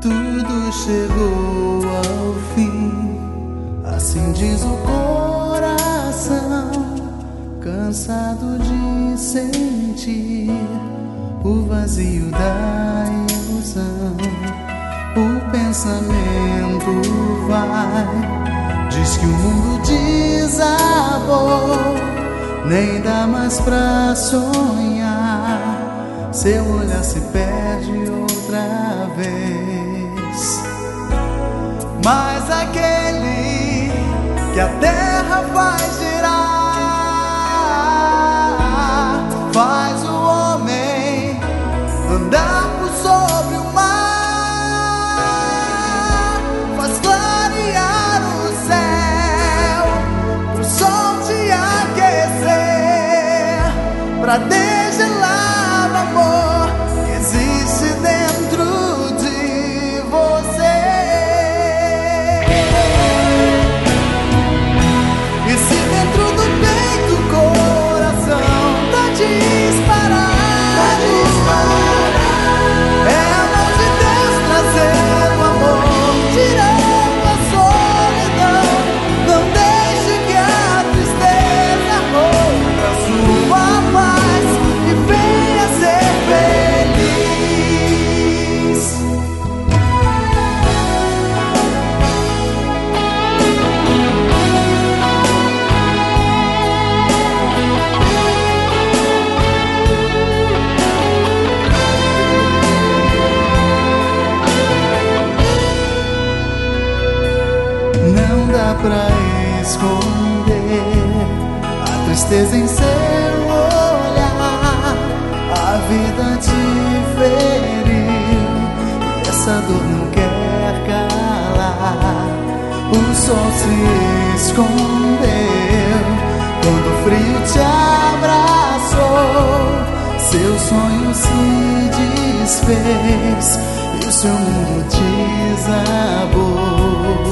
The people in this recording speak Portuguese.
Tudo chegou ao fim, assim diz o coração, cansado de sentir o vazio da ilusão. O pensamento vai, diz que o mundo desabou, nem dá mais pra sonhar, seu olhar se perde outra vez. Mas aquele que a terra faz girar, faz o homem andar por sobre o mar, faz clarear o céu pro sol te aquecer, pra degelar o amor que existe dentro de você. E se dentro do peito o coração tá disparado, é a mão de Deus trazendo amor, tirando a solidão. Não deixe que a tristeza rouba sua paz e venha ser feliz. Não dá pra esconder a tristeza em seu olhar. A vida te feriu e essa dor não quer calar. O sol se escondeu quando o frio te abraçou, seu sonho se desfez e o seu mundo desabou.